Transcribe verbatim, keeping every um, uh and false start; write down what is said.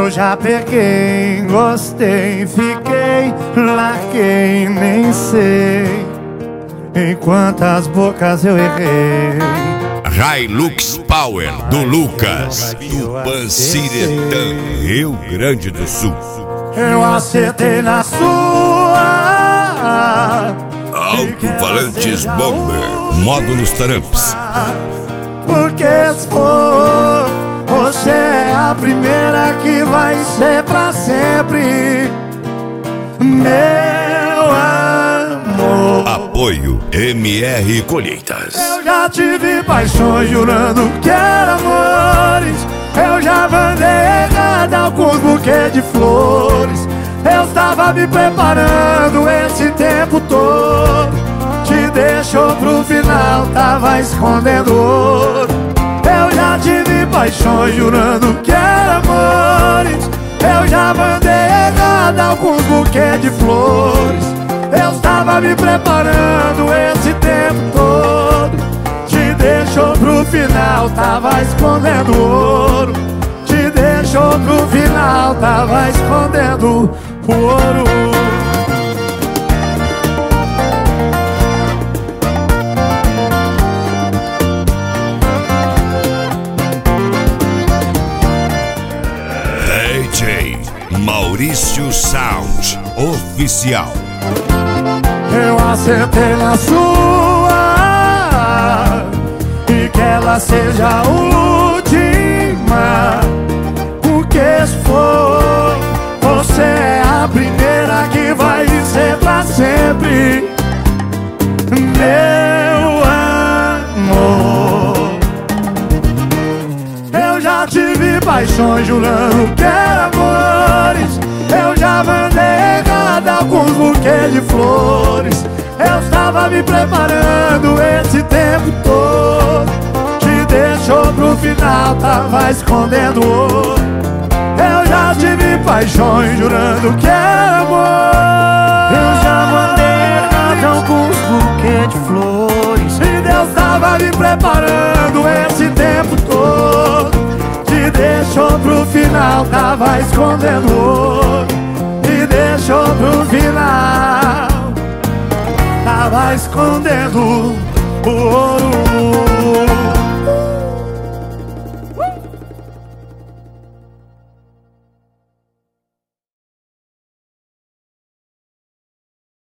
Eu já peguei, gostei, fiquei, larguei, nem sei em quantas bocas eu errei. Hilux Power do Lucas, Tupanciretã, Rio Grande do Sul. Eu acertei na sua. Alto-falantes Bomber, módulos Taramps. Porque se for, você é a primeira que vai ser pra sempre, meu amor. Apoio M R Colheitas. Eu já tive paixões jurando que era amores. Eu já mandei errada alguns buquês de flores. Eu estava me preparando esse tempo todo. Te deixou pro final, tava escondendo ouro. Eu já tive paixões jurando que era amores. Eu já mandei errada alguns buquês de flores. Eu estava me preparando esse tempo todo. Te deixou pro final, tava escondendo ouro. Te deixou pro final, tava escondendo o ouro. D J Maurício Sound Oficial. Eu acertei na sua e que ela seja a última. Porque se for, você é a primeira que vai ser pra sempre, meu amor. Eu já tive paixões jurando que era amores. Eu já mandei errada alguns buquês de flores. Eu estava me preparando esse tempo todo. Te deixou pro final, tava escondendo ouro. Eu já tive paixões jurando que era amor. Eu já mandei errado alguns buquês de flores. E Deus tava me preparando esse tempo todo. Te deixou pro final, tava escondendo ouro. Te deixou pro final, tava escondendo o ouro.